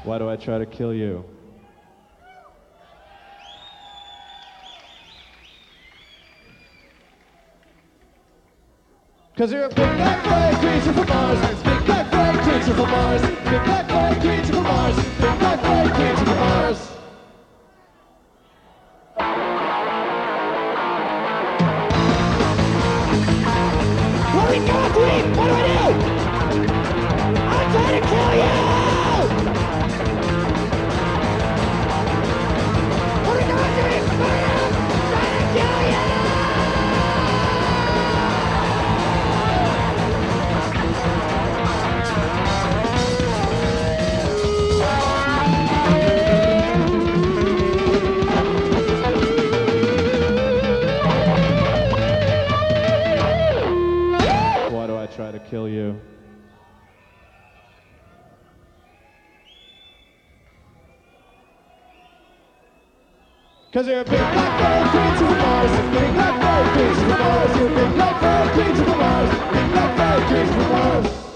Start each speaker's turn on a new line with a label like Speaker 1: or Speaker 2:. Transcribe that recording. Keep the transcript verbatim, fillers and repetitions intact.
Speaker 1: Why do I try to kill you? Cause you're a big black flying creature from Mars. Big black flying creature from Mars. Big black flying creature from Mars. Big black flying creature from Mars.
Speaker 2: What are we going to eat? What do I do? I'm trying to kill you! What are we going to eat? What are you? I'm trying to kill you!
Speaker 1: Try to kill you. Cause you're a big black flying creature from Mars. Big black flying creature from Mars. You're a big black flying creature from Mars. Big black flying creature from Mars.